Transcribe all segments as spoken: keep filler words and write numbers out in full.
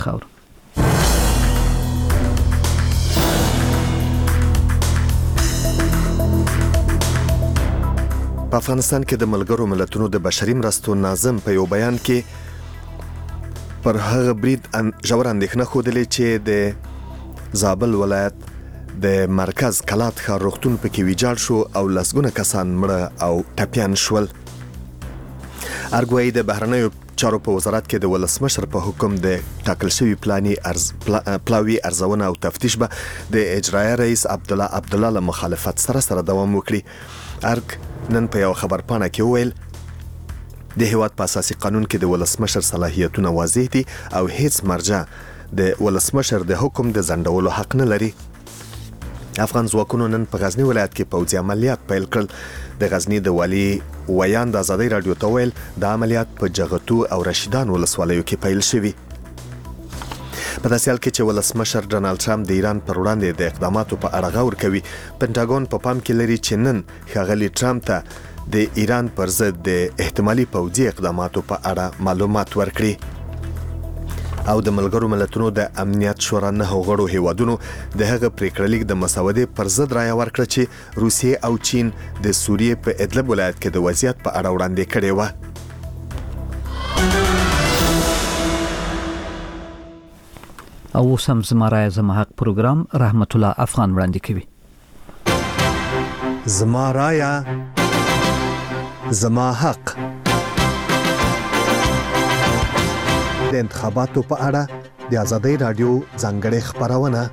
خاور. په افغانستان کې د ملګرو ملتونو د بشري مرستو ناظم په یو بیان کې پر هغه برید ژور اندېښنه ښودلې چې د زابل ولایت د مرکز کلات ښار روغتون پکې ویجاړ شو او لسګونه کسان مړه او ټپیان شول. ارګوایي د بهرنیو چارو په وزارت کې د ولسمشر په حکم د ټاکل شوی پلاني ارز پلاوي ارزونه او تفتیش به د اجرایي رئیس عبدالله عبدالله له مخالفت سره سره دوام وکړي. ارګ نن په یو خبرپاڼه کې وویل د هیواد په اساسي قانون کې د ولسمشر صلاحیتونه واضح دي او هیڅ مرجع د ولسمشر د حکم د ځنډولو حق نه لري. افغان ځواکونو نن په غزنی ولایت کې پوځي عملیات پیل کړل. د غزنی د والي ویان د آزادۍ رادیو ته ویل د عملیات په جغتو او رشیدان ولسوالیو کې پیل شوي. په داسې حال کې چې ولسمشر ډونالد ټرمپ د ایران پر وړاندې د اقداماتو په اړه غور کوي، پنټاګون په پام کې لري چې نن ښاغلي ټرمپ ته د ایران پر ضد د احتمالي پوځي اقداماتو په اړه معلومات ورکړي. او د ملګرو ملتونو د امنیت شورا نه غړو هیوادونو د هغه پریکړه لیک د مسودې پر ضد رایه ورکړه چې روسیې او چین د سوریې په ادلب ولایت کې د وضعیت په اړه وړاندې کړې وه. او اوس هم زما رایه زما حق پروګرام رحمت الله افغان وړاندې کوي. زما رایه زما حق د انتخاباتو په اړه د آزادۍ رادیو ځانګړې خبرونه.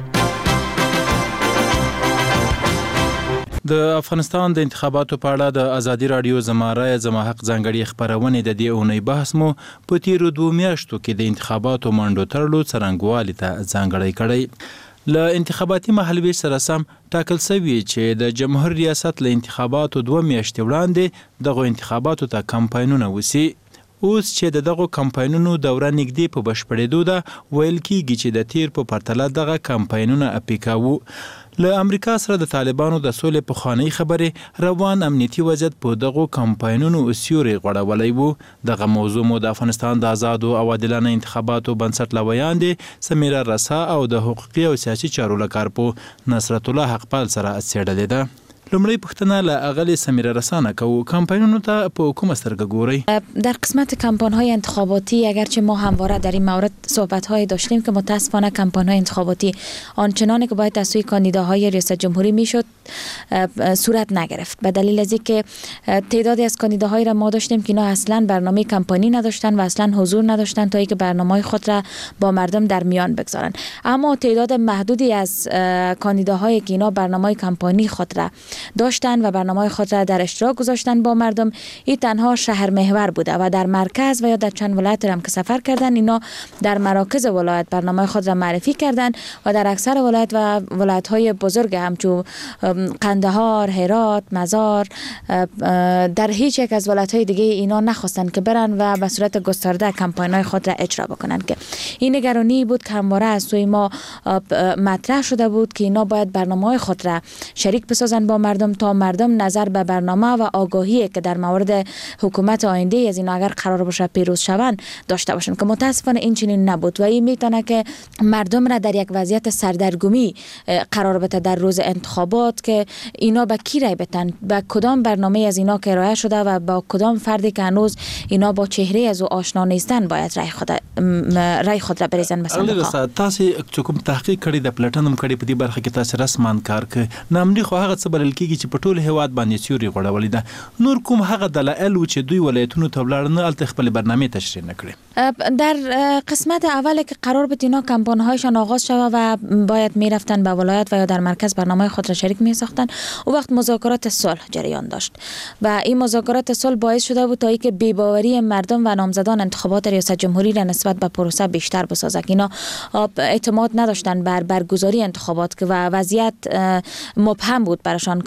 د افغانستان د انتخاباتو په اړه د آزادۍ رادیو زما رایه زما حق ځانګړې خبرونه د دې اونۍ بحث مو په تیرو دوه میاشتو کې د انتخاباتو منډو تړلو څرنګوالي ته ځانګړی کړی. له انتخاباتي محلوي سره سم ټاکل شوی چې د جمهور ریاست له انتخاباتو دوه میاشتې وړاندې دغه انتخاباتو ته کمپاینونه وسی. اوس چې دغه کمپاینونو دوره نږدې په بشپړېدو ده، ویل کیږي چې د تیر په پرتله دغه کمپاینونه اپیکاوه. له امریکا سره د طالبانو د سولې پخوانی خبرې روان امنیتي وضعیت په دغه کمپاینونو سیوري غوړولی وو. دغه موضوع مو د افغانستان د آزادو او عادلانه انتخاباتو بنسټ لویان دي سمیرا رسا او د حقوقي او سیاسي چارو لکارپو نصرت الله حقپال سره څېړلې ده. لومړی پوښتنه له اغلی سمیرا رسانه کوو، کمپاینونو ته په کومه سترګه ګورئ؟ در قسمت کمپاین‌های انتخاباتی اگرچه ما همواره در این مورد صحبت‌های داشتیم که متاسفانه کمپاین‌های انتخاباتی آنچنانی که باید از سوی کاندیداهای ریاست جمهوری میشد صورت نگرفت، به دلیل از اینکه تعدادی از کاندیداهایی را ما داشتیم که اینا اصلا برنامه کمپانی نداشتن و اصلا حضور نداشتن تا اینکه برنامه‌های خود را با مردم در میان بگذارن. اما تعداد محدودی از کاندیداهایی که اینا برنامه کمپانی خود را داشتن و برنامه خود را در اشتراک گذاشتن با مردم، این تنها شهر محور بوده و در مرکز و یا در چند ولایت هم که سفر کردن، اینا در مراکز ولایت برنامه خود را معرفی کردن و در اکثر ولایت و ولایت های بزرگ همچون قندهار، هرات، مزار، در هیچ یک از ولایت های دیگه اینا نخواستن که برن و به صورت گسترده کمپاین های خود را اجرا بکنن. که این نگرانی بود که همواره از سوی ما مطرح شده بود که اینا باید برنامه های خود را شریک بسازن با مردم تا مردم نظر به برنامه و آگاهی که در مورد حکومت آینده از اینا اگر قرار باشه پیروز شوند داشته باشن، که متاسفانه این چنین نبود و این میتونه که مردم را در یک وضعیت سردرگمی قرار بده در روز انتخابات که اینا به کی رای بدن، به کدام برنامه از اینا که ارائه شده و با کدام فردی که هنوز اینا با چهره از او آشنا نیستن باید رای خود رای خود را بریزن. مثلا تاسو کوم تحقیق کړی د پلاتنم کړی په دې برخه کې تاسو رسمان کار کوي، نامني خو هغه څه بلل کیږي چې په ټول هیواد باندې سیوري غوړولې ده. نور کوم هغه دلایل و چې دوی ولایتونو ته ولاړ نه الته خپل برنامه تشریح نکړي؟ در قسمت اول که قرار بود اینا کمپاین‌هایشان آغاز شود و باید میرفتن به ولایت و یا در مرکز برنامه خود را شریک میساختن، او وقت مذاکرات صلح جریان داشت و این مذاکرات صلح باعث شده بود تا اینکه بی‌باوری مردم و نامزدان انتخابات ریاست جمهوری را نسبت به پروسه بیشتر بسازد. اینا اعتماد نداشتن بر برگزاری انتخابات که و وضعیت مبهم بود براشان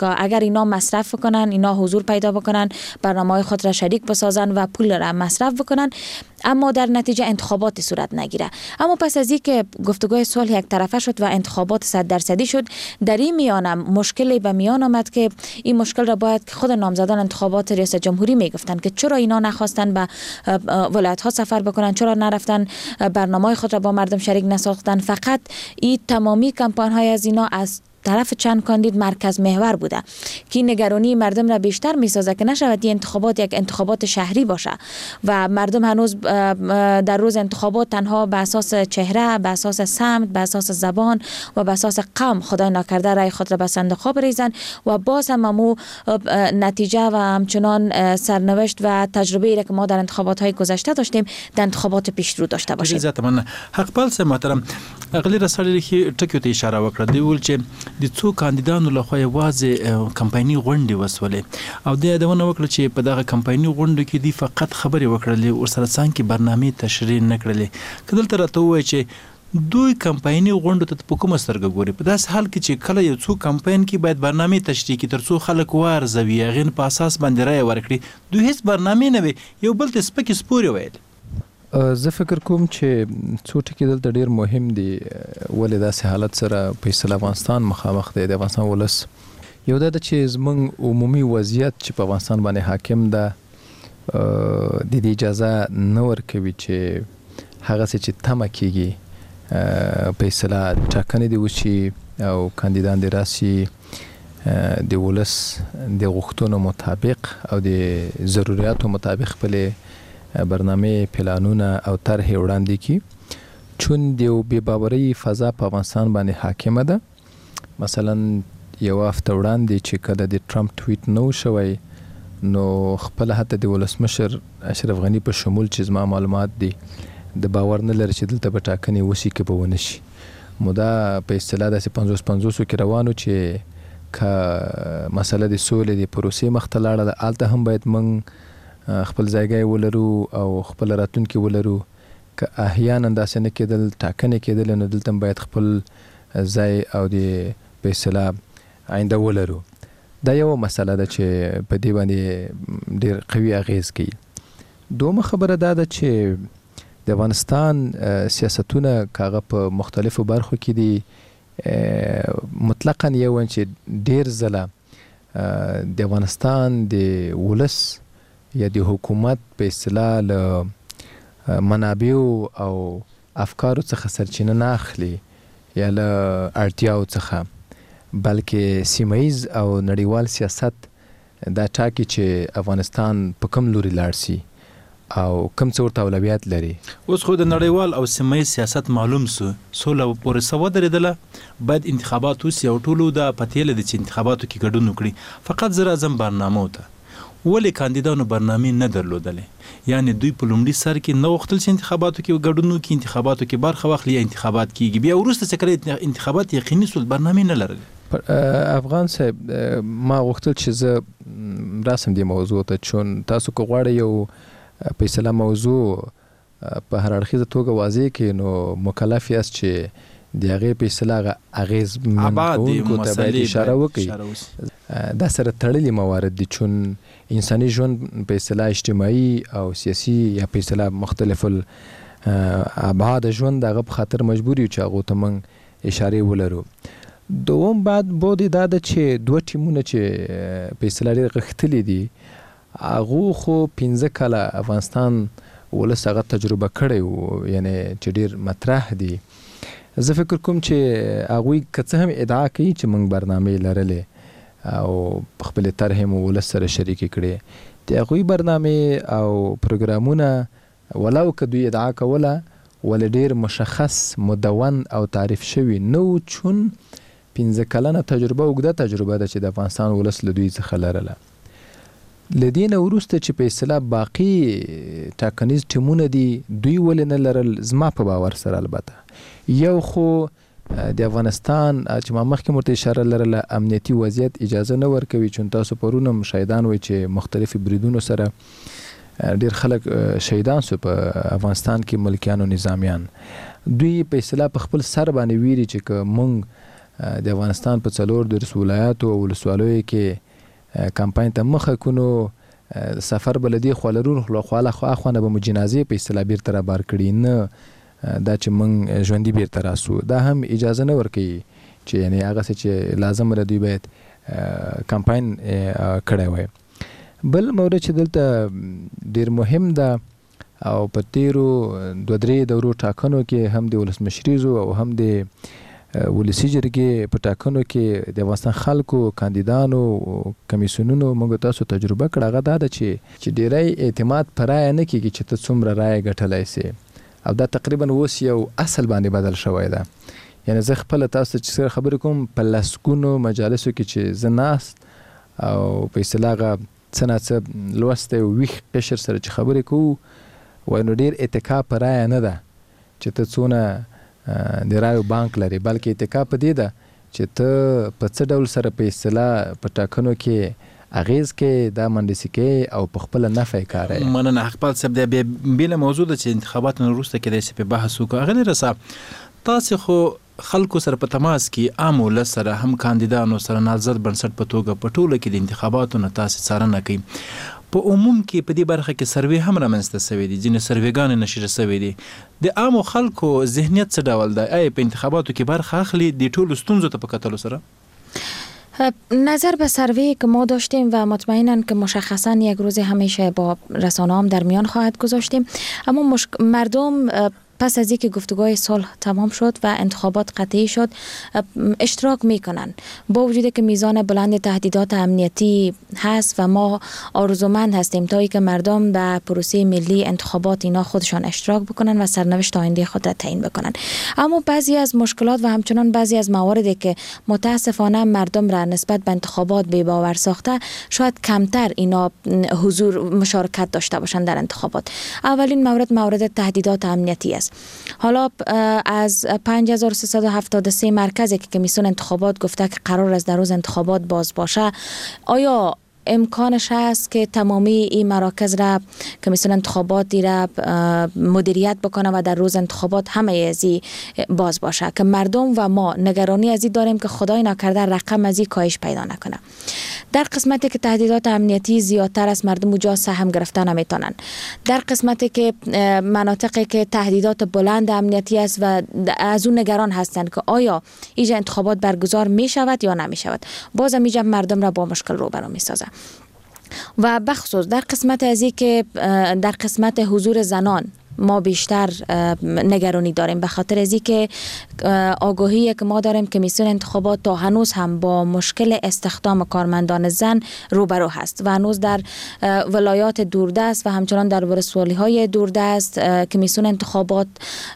که اگر اینا مصرف کنن، اینا حضور پیدا بکنن، برنامه‌های خود را شریک بسازن و پول را مصرف بکنن، اما در نتیجه انتخابات صورت نگیره. اما پس از اینکه گفتگوی صلح یک طرفه شد و انتخابات صد درصدی شد، در این میان مشکلی به میان آمد که این مشکل را باید خود نامزدان انتخابات ریاست جمهوری میگفتن که چرا اینا نخواستن به ولایت ها سفر بکنن، چرا نرفتن برنامه خود را با مردم شریک نساختن. فقط این تمامی کمپاین های از اینا از طرف چند کاندید مرکز محور بوده که نگرانی مردم را بیشتر میسازه که نشود این انتخابات یک انتخابات شهری باشه و مردم هنوز در روز انتخابات تنها به اساس چهره، به اساس سمت، به اساس زبان و به اساس قوم خدای نکرده رای خود را به صندوق ها بریزن و باز هم امو نتیجه و همچنان سرنوشت و تجربه را که ما در انتخابات های گذشته داشتیم در انتخابات پیش رو داشته باشیم. ذاتمن حق پال سه محترم اغلی رسالې کې ټکو ته اشاره وکړه دی ول چې د څو کاندیدانو لخوا یوازې کمپایني غونډې وسولې او د یادونه وکړه چې په دغه کمپایني غونډو کې دی فقط خبرې وکړلې او سره څنګه برنامه تشریح نه کړلې. کله تر ته وای چې دوی کمپایني غونډو ته په کومه سترګه ګوري؟ په داس حال کې چې کله یو څو کمپاین کې باید برنامه تشریح کی ترڅو خلک وارزوي غین په اساس باندې رای ورکړي، دوی هیڅ برنامه نه وي، یو بل ته سپک سپوري ویل. زه فکر کوم چې څو ټکي دلته ډیر مهم دي ولې داسې حالت سره په افغانستان مخامخ دی. د افغانستان ولس یو دا چې زمونږ عمومي وضعیت چې په افغانستان باندې حاکم ده د دې اجازه نه ورکوي چې هغه څه چې تمه کېږي په اصطلاح ټاکنې دې وشي او کاندیدان دې راسي د ولس د غوښتنو مطابق او د ضرورتو مطابق خپلې برنامه پلانونه او طرح وړاندې کی، چون دیو بې باورۍ فضا په افغانستان باندې حاکمه ده. مثلا یو هفته وړاندې چې کله د ټرمپ ټویټ نو شوی نو خپل حتی د ولسمشر اشرف غنی په شمول چې زما معلومات دي د باور نه لري چې دلته به ټاکنې وشي که به ونه شي. مو دا په اصطلاح داسې پنځوس پنځوسو کې روانو چې که مسله د سولې د پروسې مخ ته لاړه ده هلته هم باید موږ خپل ځایګی ولرو او خپل راتلونکي ولرو. که احیانا داسې نه کېدل ټاکنې کېدل نو دلته باید خپل ځای او د په اصطلاح آینده ولرو. دا یو مسله ده چې په دې باندې ډېر قوي اغیز کوي. دومره خبره دا ده چې د افغانستان سیاستونه که هغه په مختلفو برخو کې دي مطلقاً یو چې ډېر ځله د افغانستان د ولس یا د حکومت په اصطلاح له منابعو او افکارو څخه سرچینه نه اخلي یا له اړتیاو څخه، بلکې سیمهیز او نړیوال سیاست دا ټاکي چې افغانستان په کوم لوري لاړ سي او کوم څه ورته اولویت لري. اوس خو د نړیوال او سیمهیز سیاست معلوم سو سوله پورې سوا درېدله، باید انتخابات وسي او ټولو دا پتې لري چې انتخاباتو کې ګډون وکړي. فقط زه راځم برنامو ته، ولې کاندیدانو برنامې نه درلودلې؟ یعنی دوی په لومړي سر کې نه غوښتل چې انتخاباتو کې ګډون وکړي، انتخاباتو کې برخه واخلي یا انتخابات کېږي، بیا وروسته چې کله انتخابات یقیني سول برنامې نه لرل. افغان صاحب ما غوښتل چې زه راسم دې موضوع ته، چون تاسو که غواړئ یو په اصطلاح موضوع په هر اړخیزه توګه واضح کړئ نو مکلف یاست چې د هغې په اصطلاح اغېزمنونکو ته باید اشاره وکړي. دا سره تړلي موارد دي، چون انساني ژوند په اصطلاح اجتماعي او سیاسي یا په اصطلاح مختلف الابعاد ژوند هغه په خاطر مجبور یو چې هغو ته موږ اشارې ولرو. دوم بعد بود دا ده چې دوه ټیمونه چې په اصطلاح ډېر غښتلي دي هغو خو پنځه کاله افغانستان ولس هغه تجربه کړی و، یعنې چې ډېر مطرح دي. زه فکر کوم چې هغوی که څه هم ادعا کوي چې موږ برنامې لرلې او خپلې طرحې مو ولس سره شریکې کړې، د هغوی برنامې او پروګرامونه ولو که دوی ادعا کوله ولې ډېر مشخص مدون او تعریف شوي نه و، چون پنځه کلنه تجربه اوږده تجربه ده چې د افغانستان ولس له دوی څخه لرله. له دې نه وروسته چې په اصطلاح باقي ټاکنیز ټیمونه دي دوی ولې نه لرل، زما په باور سره البته یو خو د افغانستان چې ما مخکې ورته اشاره لرله امنیتي وضعیت اجازه نه ورکوي، چون تاسو پرون هم شهیدان وایي چې مختلفو بریدونو سره ډېر خلک شهیدان سو په افغانستان کې ملکیان او نظامیان. دوی په اصطلاح په خپل سر باندې ویري چې که موږ د افغانستان په څلور د ولایاتو او ولسوالیو کې کمپاین ته مخه کونو سفر بلدی خلرون خواله خو اخوانه به مجنازي په اصطلاح بیرته را بار کړي نه دا چې موږ ژوندۍ بیرته راسو دا هم اجازه نه ورکوي چې یعنی هغه څه چې لازم لري باید کمپاین کړی وای. بل مورد چې دلته ډیر مهم ده او په تیرو دوه درې دورو ټاکنو کې هم د ولسمشریزو او هم د ولسی جرګې په ټاکنو کې د افغانستان خلکو کاندیدانو کمیسیونونو موږ تاسو تجربه کړه هغه دا ده چې چې ډیری اعتماد پر رایه نه کیږي چې ته څومره رایه ګټلی سي او دا تقریبا اوس یو اصل باندې بدل شوی ده. یعنی زه خپل تاسو چې خبرې کوم په لسګونو مجالسو کې چې زه ناست او په اصطلاح څه نه څه لوستی او ویښ قشر سره چې خبرې کوو وایي نو ډېر اتکا په رایه نه ده چې ته څونه د رایو بانک لري بلکې اتکا په دې ده چې ته په څه ډول سره په اصطلاح په ټاکنو کې اغیز کې دا منډسي کې او په خپل نفع کار یې. مننه خپل سب د بیل موضوع د چې انتخابات نه وروسته کې د سپې بحث وکړو هغه رسا تاسو خو خلکو سره په تماس کې عام ول سره هم کاندیدانو سره نازد بنسټ په توګه په ټوله کې د انتخاباتو نه تاسو څارنه کوي. په عموم کې په دې برخه کې سروې هم رامنځته شوې دي ځینې سروېګانې نشر شوې دي د عامو خلکو ذهنیت څه ډول دی آیا په انتخاباتو کې برخه اخلي د ټولو ستونزو ته په کتلو سره؟ نظر به سروی که ما داشتیم و مطمئناً که مشخصاً یک روز همیشه با رسانه هم در میان خواهد گذاشتیم اما مشک... مردم پس از اینکه گفتگوهای صلح تمام شد و انتخابات قطعی شد اشتراک میکنن با وجودی که میزان بلند تهدیدات امنیتی هست و ما آرزومند هستیم تا اینکه مردم به پروسه ملی انتخابات اینا خودشان اشتراک بکنن و سرنوشت آینده خود را تعیین بکنن. اما بعضی از مشکلات و همچنان بعضی از مواردی که متاسفانه مردم را نسبت به انتخابات بی باور ساخته شاید کمتر اینا حضور مشارکت داشته باشند در انتخابات. اولین مورد مورد تهدیدات امنیتی است. حالا از پنج هزار و سیصد و هفتاد و سه مرکزی که کمیسیون انتخابات گفته که قرار است در روز انتخابات باز باشه آیا امکانش هست که تمامی این مراکز را کمیسیون انتخاباتی را مدیریت بکنه و در روز انتخابات همه ازی باز باشه که مردم و ما نگرانی ازی داریم که خدای نکرده رقم ازی کاهش پیدا نکنه. در قسمتی که تهدیدات امنیتی زیادتر است مردم اونجا سهم گرفته نمیتونن. در قسمتی که مناطقی که تهدیدات بلند امنیتی است و از اون نگران هستند که آیا اینجا انتخابات برگزار می شود یا نمی شود بازم اینجا مردم را با مشکل روبرو می سازه. و بخصوص در قسمت ازی که در قسمت حضور زنان ما بیشتر نگرانی داریم به خاطر ازی که آگاهی که ما داریم کمیسیون انتخابات تا هنوز هم با مشکل استخدام کارمندان زن روبرو هست و هنوز در ولایات دوردست و همچنان در ولسوالی های دوردست کمیسیون انتخابات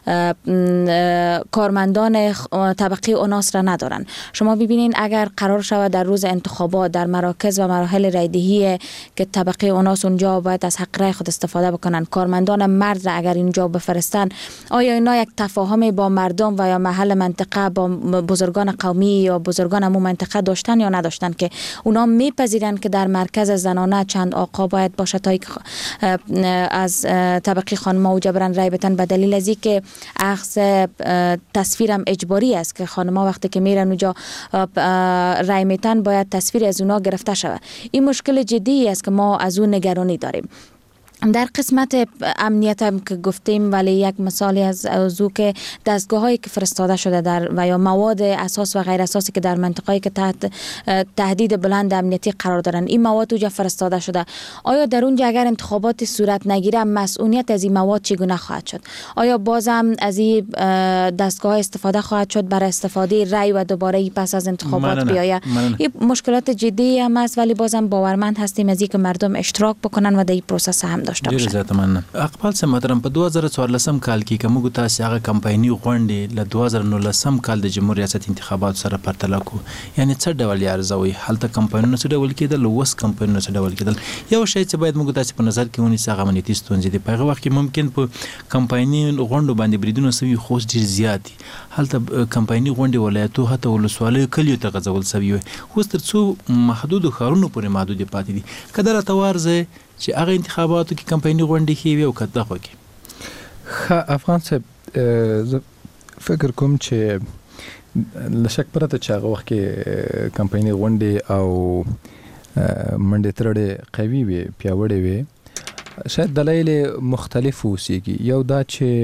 کارمندان طبقه اوناس را ندارن. شما ببینین اگر قرار شود در روز انتخابات در مراکز و مراحل رایدهی که طبقه اوناس اونجا باید از حق رای خود استفاده بکنن کارمندان مرد را اگر اینجا بفرستن آیا اینا یک تفاهم با مردم و یا محل منطقه با بزرگان قومی یا بزرگان امو منطقه داشتن یا نداشتن که اونا میپذیرن که در مرکز زنانه چند آقا باید باشه تا از طبقه خانم‌ها و جبران رای بتن به دلیل از اینکه اخذ تصویرم اجباری است که خانم‌ها وقتی که میرن اونجا رای میتن باید تصویر از اونا گرفته شود. این مشکل جدی است که ما از اون نگرانی داریم. در قسمت امنیت هم که گفتیم ولی یک مثالی از اوضاع که دستگاه هایی که فرستاده شده در و یا مواد اساس و غیر اساسی که در منطقه‌ای که تحت تهدید بلند امنیتی قرار دارن این مواد اونجا فرستاده شده آیا در اونجا اگر انتخابات صورت نگیره مسئولیت از این مواد چگونه خواهد شد؟ آیا بازم از این دستگاه استفاده خواهد شد برای استفاده رای و دوباره پس از انتخابات بیاید؟ این مشکلات جدی هم است ولی بازم باورمند هستیم از اینکه مردم اشتراک بکنن و در این پروسس هم داشته باشند. ډیر زیات مننه. اقبال صاحب محترم په دوه زره څوارلسم کال کې کوم تاسو هغه کمپایني غونډې له دوه زره نولسم کال د جمهوریت ریاست انتخابات سره پرتله کو یعنی څه ډول یارزوي هلته کمپاینونه څه ډول کېدل وس کمپاینونه څه ډول کېدل یو شی چې باید موږ تاسو په نظر کې ونیسو هغه امنیتي ستونزې دي په هغه وخت کې ممکن په کمپایني غونډو باندې بریدونه سوي خو ډیر زیات دي هلته کمپایني غونډې ولایتو هته ولسوالۍ کلیو ته غځول سوي وي خو تر څو محدود خارونو پورې محدود پاتې دي کله توارزه چې هغه انتخاباتو کې کمپایني غونډې کیږي او کته خو کې افغان صاحب زه فکر کوم چې لشک پرته چې هغه وخت کې کمپایني غونډې او منډې ترړې قوي وي پیاوړې وي شاید دلایل مختلف اوسېږي یو دا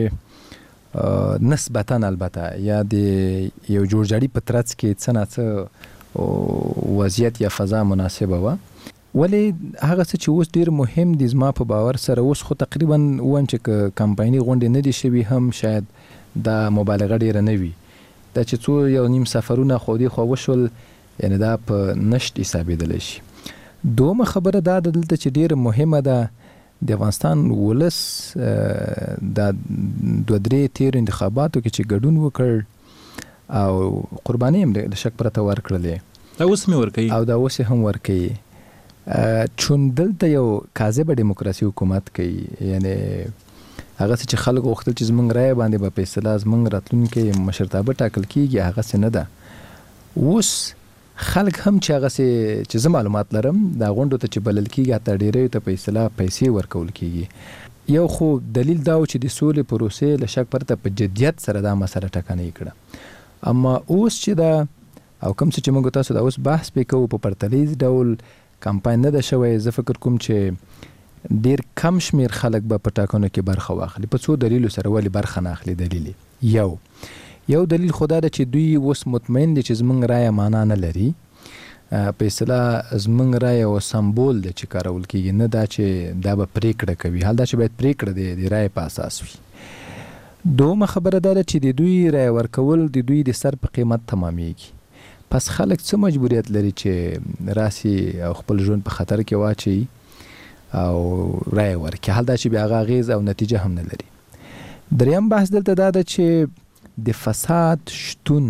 چې نسبتاً البته یا د یو جوړجاړي په ترڅ کې څه نه څه وضعیت یا فضا مناسبه وه ولې هغه څه چې اوس ډېر مهم دي زما په باور سره اوس خو تقریبا وایم چې کمپایني غونډې نه دي شوي هم شاید دا مبالغه ډېره نه وي دا چې څو یو نیم سفرونه خو دې خوا وشول یعنې دا په نشت حسابېدلی شي دومه خبره دا ده دلته چې ډېره مهمه ده د افغانستان ولس دا دوه درې تېرو انتخاباتو کې چې ګډون وکړ او قرباني هم د شک پرته ورکړلې دا اوس مې ورکوي او دا اوس هم ورکوي چون دلته یو کاذبه دیموکراسي حکومت کوي یعنی هغه چې خلک غوښتل چې زمونږ رایه باندې به په اصطلاح زمونږ راتلونکی مشرتابه ټاکل کېږي هغسې نه ده اوس خلک هم چې هغسې چې زه معلومات لرم دا غونډو ته چې بلل کېږي حتی ډېریو ته په اصطلاح پیسې ورکول کېږي یو خو دلیل دا و چې د سولې پروسې له شک پرته په جدیت سره دا مسله ټکنۍ کړه اما اوس چې دا او کوم څه چې موږ تاسو دا اوس بحث پې کوو په پرتلیز ډول کمپاین نه ده شوی زه فکر کوم چې ډیر کم شمیر خلک به په ټاکنو کې برخه واخلي په څو دلیلو سره ولې برخه نه اخلي دلیل یو یو دلیل خدا ده چې دوی اوس مطمئن دي چې زمونږ رایه معنا نه لري په اصطلاح زمونږ رایه او سمبول ده چې کارول کېږي نه دا چې دا به پرېکړه کوي حال دا چې باید پرېکړه د رایې په اساس وي دومه خبره دا ده چې د دوی رایه ورکول د دوی د سر په قیمت تمامیږي پس خلک څه مجبوریت لري چې راسي او خپل ژوند په خطر کې واچي او رایه ورکړي حال دا چې بیا هغه اغېز او نتیجه هم نه لري دریم بحث دلته دا ده چې د فساد شتون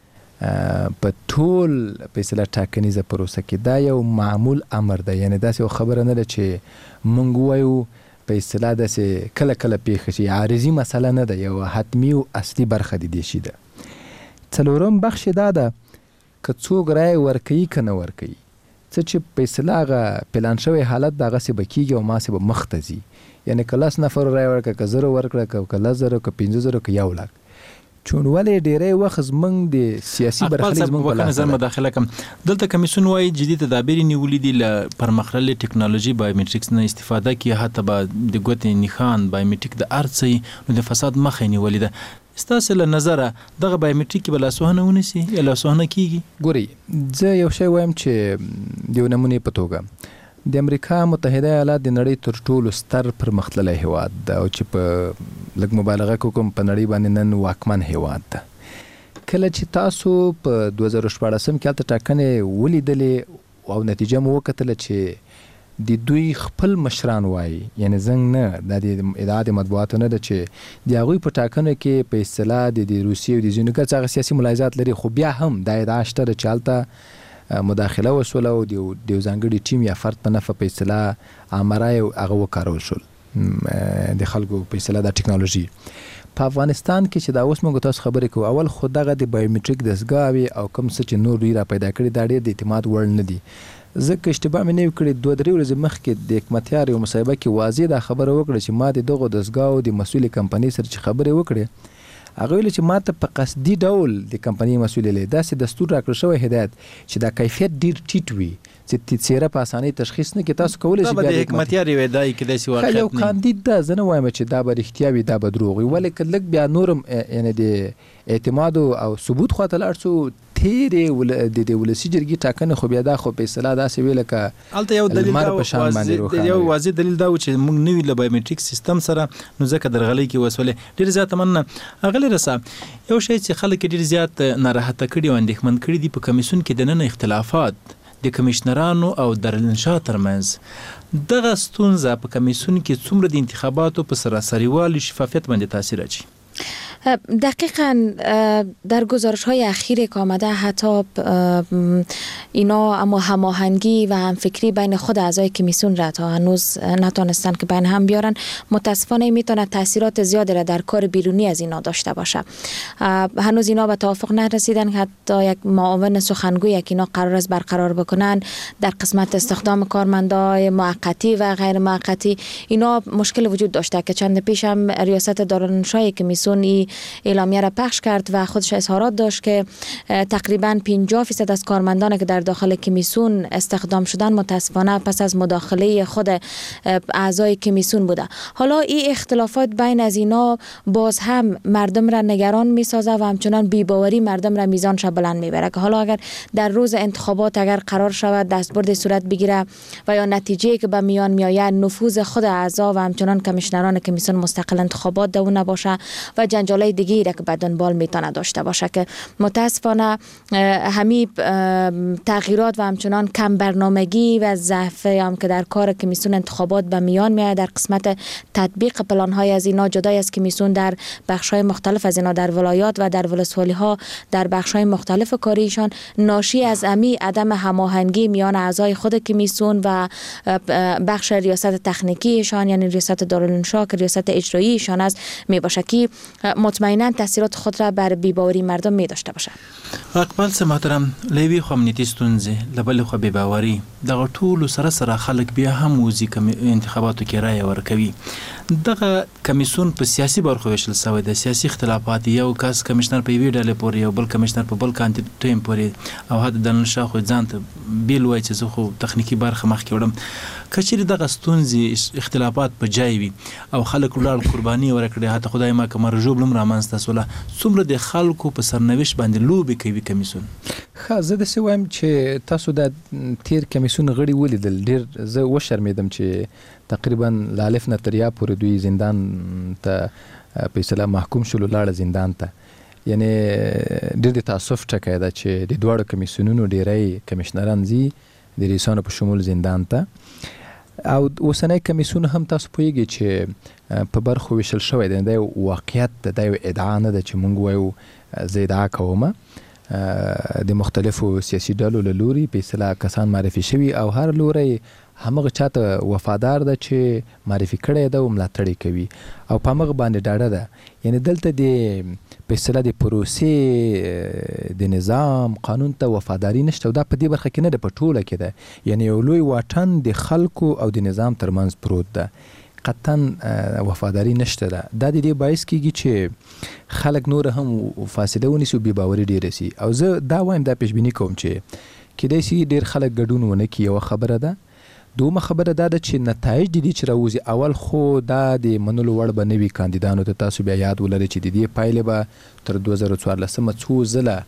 په ټول په اصطلاح ټاکنیزه پروسه کې دا یو معمول امر ده یعنی داسې یو خبره نه ده چې موږ ووایو په اصطلاح داسې کله کله پیښه شي عارضي مسله نه ده یو حتمي او اصلي برخه د دې شي ده څلورم بخش دا ده که څوک رایه ورکوي که نه ورکوي څه چې په اصطلاح هغه پلان شوی حالت د هغسې به کېږي او ماسې به مخ ته ځي یعنې که لس نفرو رایه ورکړه که زرو ورکړه که لس زرو که پنځه زرو که یو لاک چون ولې ډیری وخت زمونږ د سیاسي برخلیک زمونږ په لاس نظر مداخله کوم دلته کمیسیون وایي جدي تدابیر نیولي دي له پرمختللې ټکنالوژي بایومټریکس نه استفاده کوي حتی به د ګوتې نښان بایومټریک د هر څه نو د فساد مخه یې نیولې ده ستاسو له نظره دغه بایومټریک به لاسوهنه ونیسي یا لاسوهنه کیږي ګورئ زه یو شی وایم چې د یو نمونې په توګه د امریکا متحده ایالات د نړۍ تر ټولو ستر پرمختللی هیواد ده او چې په لږ مبالغه کوم په نړۍ باندې نن واکمن هیواد ده کله چې تاسو په دوه زره شپاړسم کې هلته ټاکنې ولیدلې او نتیجه مو وکتله چې د دوی خپل مشران وایي یعنی زنګ نه دا د ادعا د مطبوعاتو نه ده چې د هغوی په ټاکنو کې په اصطلاح د روسیې او د ځینو ګټ هغه سیاسي ملاحظات لري خو بیا هم دا ادعا شته ده چې هلته مداخله وشوله او د یو ځانګړي ټیم یا فرد په نفع په اصطلاح عامرای هغه وکارول شول د خلکو په اصطلاح د ټکنالوژي په افغانستان کې چې دا اوس موږ تاسو خبرې کوو اول خو دغه د بایومټریک دستګاه وي او کوم څه چې نور دوی را پیدا کړي دا ډېر د اعتماد وړ نه دي زه که اشتباه مې نه وي کړې دوه درې ورځې مخکې د حکمتیار یو مصاحبه کې واضح دا خبره وکړه چې ما د دغو دستګاو د مسؤلې کمپنۍ سره چې خبرې وکړې هغه ویل چې ما ته په قصدي ډول د کمپنۍ مسؤلې لی داسې دستور راکړل شوی هدایت چې دا کیفیت ډېر ټیټ وي چې څېره په اسانۍ تشخیص نه کړي تاسو کولی شئ دا به د حکمتیار یو ادعا کې داسې واقعیت نه یو کاندید ده زه نه وایم چې دا به رښتیا وي دا به دروغ وي ولې که لږ بیا نورم یعنې د اعتماد او ثبوت خواته لاړ شو تیرې د ولسي جرګې ټاکنې خو بیا دا خو په اصطلاح داسې وي لکه هلته یو دلیل لمر په شان باندې روښانه یو واضح دلیل دا و چې موږ نوي له بایومټریک سیستم سره نو ځکه درغلۍ کې وسولې ډېر زیاته مننه اغلې رسا یو شی چې خلک ډېر زیات ناراحته کړي او اندېښمن کړي دي په کمیسیون کې دننه اختلافات د کمشنرانو او دارالانشا ترمنځ دغه ستونزه په کمیسیون کې څومره د انتخاباتو په سراسري والي شفافیت باندې تاثیر اچوي دقیقا در گزارش های اخیر که آمده حتی اینا اما هماهنگی و همفکری بین خود اعضای کمیسیون را تا هنوز نتونستن که بین هم بیارن. متاسفانه میتونه تاثیرات زیادی را در کار بیرونی از اینا داشته باشه. هنوز اینا به توافق نرسیدن که حتی یک معاون سخنگوی یک اینا قرار است برقرار بکنن در قسمت استخدام کارمندای موقتی و غیر موقتی. اینا مشکل وجود داشته که چند پیش هم ریاست دارالانشای کمیسیون اعلامیه را پخش کرد و خودش اظهارات داشت که تقریبا پنجاه فیصد از کارمندان که در داخل کمیسیون استخدام شدن متاسفانه پس از مداخله خود اعضای کمیسیون بوده. حالا این اختلافات بین از اینا باز هم مردم را نگران می سازه و همچنان بی‌باوری مردم را میزانش بلند میبره که حالا اگر در روز انتخابات اگر قرار شود دستبرد صورت بگیره و یا نتیجه که به میان میآید نفوذ خود اعضا و همچنان کمیشنران کمیسیون مستقل انتخابات دو نباشه و جنجالای دیگه را که به دنبال میتونه داشته باشه که متاسفانه همین تغییرات و همچنان کم برنامگی و ضعف هم که در کار کمیسیون انتخابات به میان میاد در قسمت تطبیق پلان های از اینا جدای از کمیسیون در بخش های مختلف از اینا در ولایات و در ولسوالی ها در بخش های مختلف کاریشان ناشی از امی عدم هماهنگی میان اعضای خود کمیسیون و بخش ریاست تکنیکیشان یعنی ریاست دارالانشا که ریاست اجراییشان است می باشه که مطمئنا تاثیرات خود را بر بی‌باوری مردم می داشته باشه. اقبال سه محترم لوی خو امنیتي ستونزې لبل خو بې باوري دغه ټول سره سره خلک بیا هم وزي انتخاباتو کې رائے ورکوي. دغه کمیسیون په سیاسي برخو ویشل شوی د سیاسي اختلافات یو کس کمشنر په وی ډله پورې یو بل کمشنر په بل کانټ ټیم پورې او حد د نشه خو ځان ته بیل وای چې زه خو تخنیکی برخه مخ کې وړم کچېر دغه ستونزې اختلافات په جای وي او خلک ولړ قرباني ورکړي هته خدای ما کوم رجوب لم رامنځته سوله څومره د خلکو په سرنوشت باندې لوبي کوي کمیسیون. خا زه د سویم چې تاسو د تیر کمیسیون غړي ولیدل ډیر زه و شرمېدم چې تقریبا لالف نه تریا پورې دوی زندان ته په اصطلاح محکوم شول لاړه زندان ته یعنی ډیر د تاسف ټکای دا چې د دوړو کمیسیونونو ډیرای کمشنران زی د ریسانو په شمول زندان ته او اوسنۍ کمیسیون هم تاسو پوهیږئ چې په برخو ویشل شوی دی د واقعیت د یو ادعا نه ده چې مونږ وایو زه ادعا کوم د مختلفو سیاسي ډلو له لوري په اصطلاح کسان معرفي شوي او هر لوري همغه چاته وفادار ده چې معرفي کړی ده او ملاتړ کوي او په هغه باندې ډاډه ده. یعنی دلته د په اصطلاح د پروسې د نظام قانون ته وفاداری نشته او دا په دې برخه کې نه ده په ټوله کې ده. یعنی یو لوی واټن د خلکو او د نظام ترمنځ پروت ده قطعا وفاداری نشته ده. دا د دې باعث کیږي چې خلک نور هم فاصله ونیسي او بې باوري ډېره سي او زه دا وایم دا پیشبیني کوم چې کیدای سي ډېر خلک ګډون ونه کړي. یوه خبره ده. دومره خبره دا ده چې نتایج د دې چې راوځي اول خو دا د منلو وړ به نه وي کاندیدانو ته. تاسو بیا یاد ولرئ چې د دې پایلې به تر دوه زره څوارلسمه څو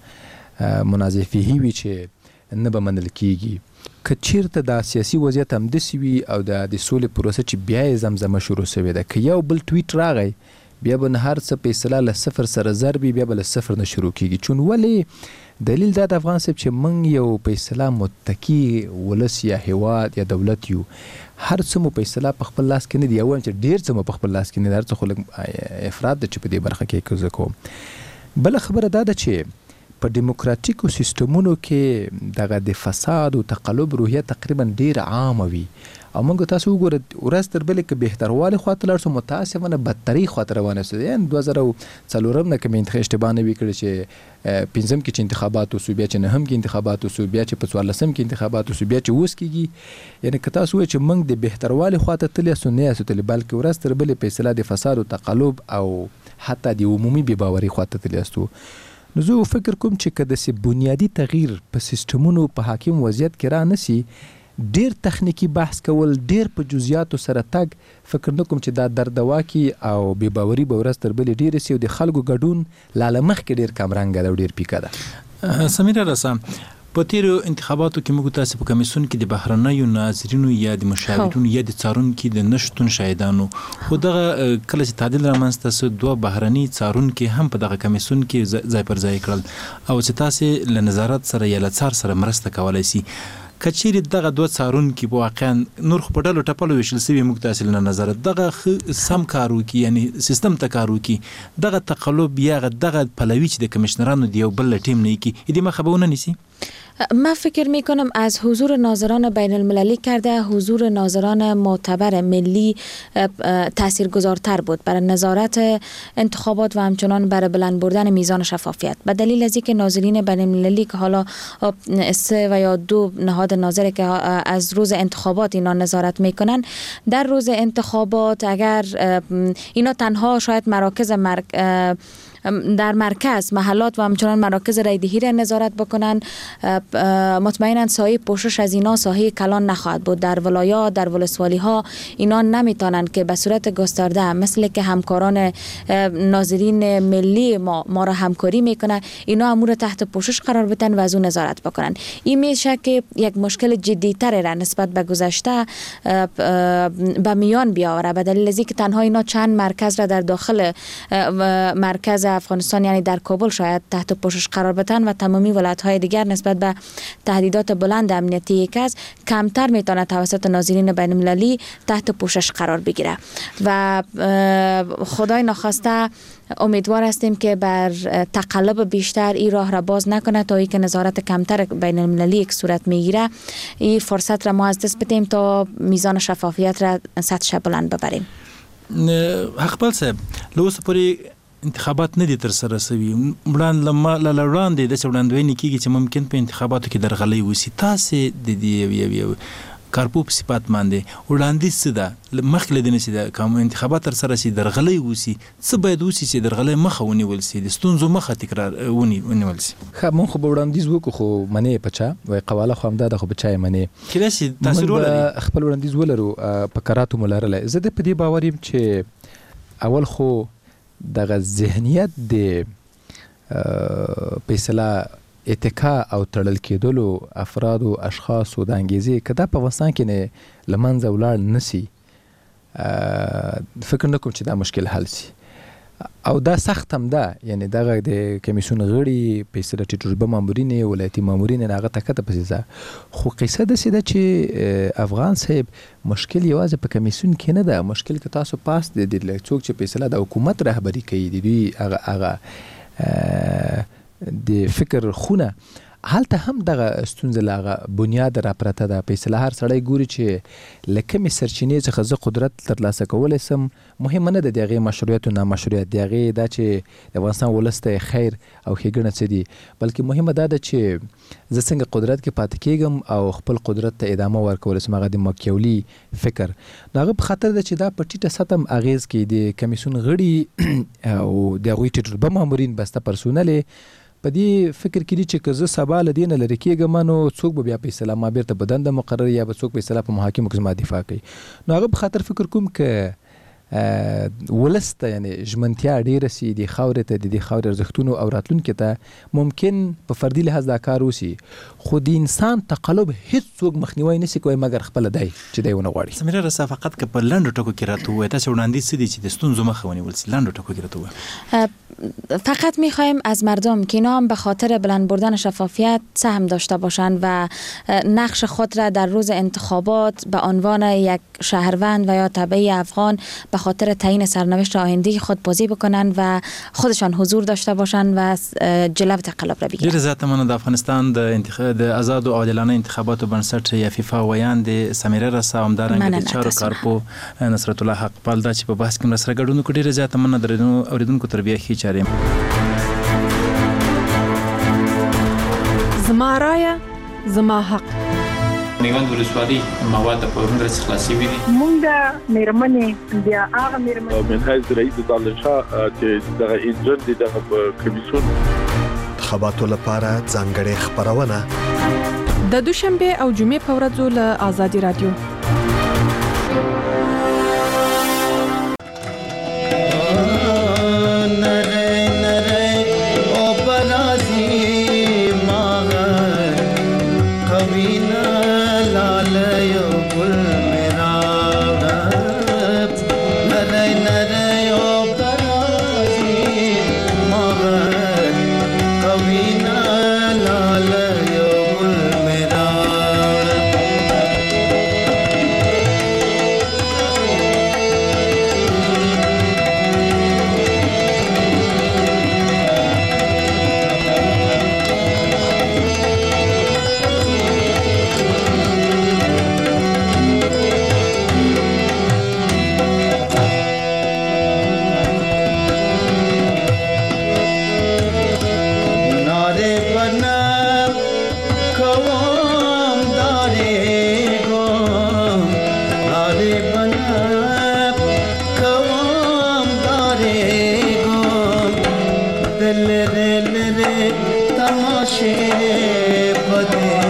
ځله منازعې وي چې نه به منل کیږي. که چیرته دا سیاسي وضعیت همداسې وي او د سولې پروسه چې بیا یې زمزمه شروع شوې ده که یو بل ټویټ راغی بیا به هر څه په اصطلاح له صفر سره ضرب بیا به له صفر نه شروع کیږي. چون ولې دلیل دا د افغان صاحب چې موږ یو په اصطلاح متکی ولس یا هیواد یا دولت یو هر څه مو په اصطلاح په خپل لاس کې نه دی او چې ډیر څه مو په خپل لاس کې نه دی هر څه خو افراد د چې په دې برخه کې کوزه کوم. بل خبره دا ده چې په دیموکراتیکو سیستمونو کې دغه د فساد او تقلب روحیه تقریبا ډیر عام وي او موږ تاسو وګورئ ورځ تر بلې که بهتروالی خواته لاړ شو متاسفانه بدتري خواته روانه شو. یعنې دوه زره څلورم نه که مې اشتباه نه وي کړی چې پنځم کې چې انتخابات وسو بیا چې نهم کې انتخابات وسو بیا چې په څوارلسم کې انتخابات وسو بیا چې اوس کېږي. یعنې که تاسو وایئ چې موږ د بهتروالی خواته تللی یاستو نه یاستو تللی بلکې ورځ تر بلې په اصطلاح د فساد او تقلب او حتی د عمومي بېباوري خواته تللی یاستو. نو زه فکر کوم چې که داسې بنیادي تغییر په سیستمونو په حاکم وضعیت کې را نسي ډیر تخنیکی بحث کول ډیر په جزئیاتو سره تګ فکر نه کوم چې دا دردواکي او بې باوري به ورځ تر بلې ډېرې سي او د خلکو ګډون لاله مخکې ډېر کمرنګه ده او ډېر پیکه ده. سمیره رسا په تیرو انتخاباتو کې موږ تاسو په کمیسیون کې د بهرنیو ناظرینو یا د مشاورینو یا د څارونکو د نشټون شاهدانو خو دغه کله چې تعدیل رامنځته سو دوه بهرني څارونکو هم په دغه کمیسیون کې ځای پر ځای کړل او چې تاسو له نظارت سره یا له څار سره مرسته کولای شي. کچېرې دغه دوه څارونکي په واقعا نور خو په ډلو ټپلو ویشل سوي موږ تاسو له نظارت دغه سم کار وکړي یعنی سیستم ته کار وکړي دغه تقلب یا دغه پلوي چې د کمیشنرانو د یو بل ټیم نه کړي دې مخه به ونه نیسي. من فکر می کنم از حضور ناظران بین المللی کرده حضور ناظران معتبر ملی تاثیرگذارتر بود برای نظارت انتخابات و همچنان برای بلند بردن میزان شفافیت به دلیل از اینکه ناظرین بین المللی که حالا سه و یا دو نهاد ناظر که از روز انتخابات اینا نظارت میکنن در روز انتخابات اگر اینا تنها شاید مراکز مرک در مرکز محلات و همچنان مراکز رایدهی را نظارت بکنن، مطمئنا سایه پوشش از اینا سایه کلان نخواهد بود. در ولایات، در ولسوالی ها اینا نمیتونن که به صورت گسترده مثل که همکاران ناظرین ملی ما, ما را همکاری میکنه اینا امور تحت پوشش قرار بدن و از اون نظارت بکنن. این میشه که یک مشکل جدی‌تر را نسبت به گذشته به میان بیاوره، به دلیل ازی که تنها اینا چند مرکز را در داخل مرکز افغانستان یعنی در کابل شاید تحت پوشش قرار بدن و تمامی ولایت‌های دیگر نسبت به تهدیدات بلند امنیتی یک از کمتر میتونه توسط ناظرین بین المللی تحت پوشش قرار بگیره و خدای نخواسته امیدوار هستیم که بر تقلب بیشتر این راه را باز نکنه تا اینکه نظارت کمتر بین المللی یک صورت میگیره. این فرصت را ما از دست بدیم تا میزان شفافیت را سطحش بلند ببریم. حقبال صاحب لوس پوری انتخابات نه دي تر سره سوي وړاند لما لړاندې د وړاندوینې کیږي چې ممکن په انتخاباتو کې درغلي وسی تاسو د دې کارپو په صفات باندې وړاندې څه ده مخکې لدنه چې د کوم انتخابات تر سره سي درغلي وسی څه باید وسی چې درغلي مخه ونیول سي د ستونزو مخه تکرار ونی ونیول سي. خو مونږ خو وړاندیز وکړو خو منې پچا وای قواله خو همدا خو بچای منې کله چې تاسو ولري خپل وړاندیز ولرو په کراتو مولرله زه د پدې باوریم چې اول خو دغه ذهنیت د فیصله اتکا او تړل کېدلو افراد او اشخاص او د انګیزې کدا په افغانستان کې نه لمنځه ولاړ نسی فکر نکوم چې دا مشکل حل سي او دا سخت هم ده. یعنی دغه د کمیسیون غړي فیصله تجربه مامورین ولایتي مامورین هغه تکته پسیزه خو قصه د سیده چې افغان صاحب مشکل یوازې په کمیسیون کې نه ده، مشکل که تاسو پاس د څوک چې فیصله د حکومت رهبری کوي د دوی هغه هغه د فکر خونه حالته هم دغه ستونزه لاغه بنیاد را پرته ده. فیصله هر سړی ګوري چې لکه می سرچینې څخه زه قدرت ترلاسه کولای سم، مهم نه ده دغه مشروعیت او نامشروعیت دغه دا چې د افغانستان ولسته خیر او ښېګڼه څه دي، بلکې مهمه دا ده چې زه څنګه قدرت کې پاتې کېږم او خپل قدرت ته ادامه ورکول سم. هغه د ماکیولي فکر هغه په خاطر ده چې دا په ټیټه سطح اغیز کوي د کمیسیون غړي او د هغوی تجربه مامورین بسته پرسونل په دې فکر کې دي چې که زه سبا له دې نه لرې کېږم نو څوک به بیا فیصله ما بیرته په دنده مقرر یا به څوک فیصله په محاکمو کې زما دفاع کوي. نو هغه په خاطر فکر کوم که ولس ته یعنی ژمنتیا ډېره سي د خاورې ته د دې خاورې ارزښتونو او راتلونکي ته ممکن په فردي لحاظ دا کار وسي، خو د انسان تقلب هیڅوک مخنیوی نشي کوی مګر خپله دی چې دی ونه غواړي. سمیره رسا فقط که په لنډو ټکو کې راته ووایې تاسو وړاندیز څه دي چې د ستونزو مخه ونیول سي؟ لنډو ټکو کې راته ووایه. فقط میخوایم از مردم که اینا هم به خاطر بلند بردن شفافیت سهم داشته باشند و نقش خود را در روز انتخابات به عنوان یک شهروند و یا تبعی افغان به خاطر تعیین سرنوشت آینده خود بازی بکنن و خودشان حضور داشته باشند و جلو تقلب را بگیرند. ډیره زیاته مننه. د افغانستان د انتخاب د آزاد او عادلانه انتخاباتو بنسټ یا فیفا ویاند سمیره رسا همدارنګه د چارو کارپو نصرت الله حقپال دا چې په بحث کې مرسته ګډون کړي. ډیره زیاته مننه درنو اوریدونکو تربیه خي چارې. زما رایه زما حق. میوند ولسوالي مواد په هندرس خلاصي وي. مونږ د میرمنې بیا هغه میرمنې من حیث رئیس دالشاه چې دغه انجن دي دغه کمیسیون انتخاباتو لپاره ځانګړې خبرونه د دوشنبه او جمعې په ورځو له آزادي رادیو. لره لره تماشه بده